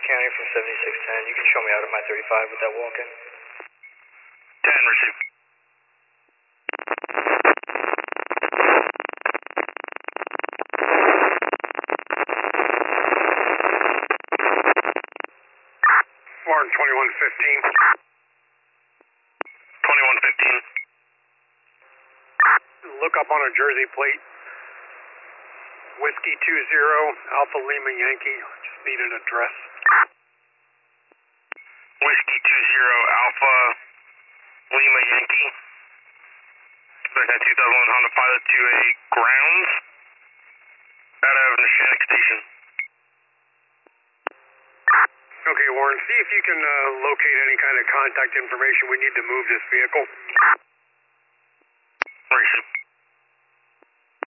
County from 7610. You can show me out of my 35 with that walk-in. 10, receive. Martin 2115. 2115. Look up on a Jersey plate. Whiskey 20 Alpha Lima Yankee. Just need an address. Whiskey 20 Alpha Lima Yankee. There's that 2001 Honda Pilot to a grounds out of Neshannock Station. Okay, Warren, see if you can locate any kind of contact information. We need to move this vehicle.